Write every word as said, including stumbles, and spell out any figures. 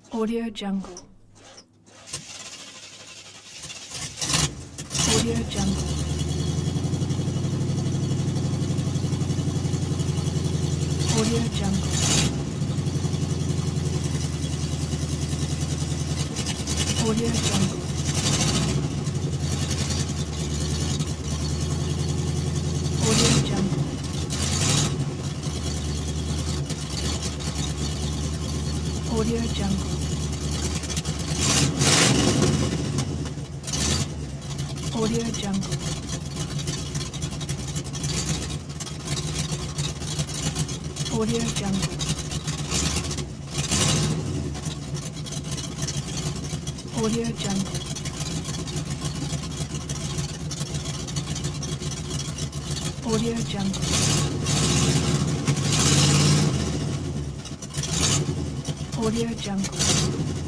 Audio Jungle. Audio Jungle. Audio Jungle. Audio Jungle. Audio Jungle. Audio Jungle. Audio Jungle. Audio Jungle. Audio Jungle. Audio Jungle. Audio Jungle.